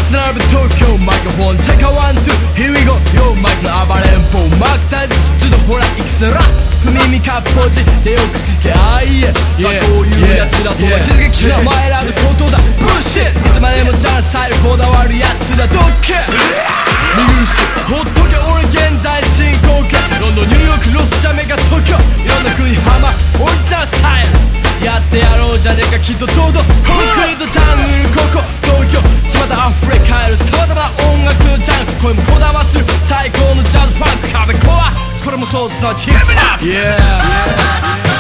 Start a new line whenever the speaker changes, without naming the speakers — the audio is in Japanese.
立ち並ぶ東京マイクフォンチェッカーワンツー Here we go よマイクの暴れん坊マークタイズシットほらいくつら不耳かっぽじでよく聞けあいえまあこういうやつらとは気づきなお前らのことだブッシッいつまでもジャンスタイルこだわるやつらどっけ見失ほっとけ俺現在進行形ロンドンニューヨークロスジャメイカ東京いろんな国浜俺じゃスタイルやってやろうじゃねえかきっと堂々コンクリートジャングルここ東京巷あふれ返る様々な音楽のジャンル声もこだまする最高のジャズファンク壁壊すこれもそうすなわちヒップホップ Yeah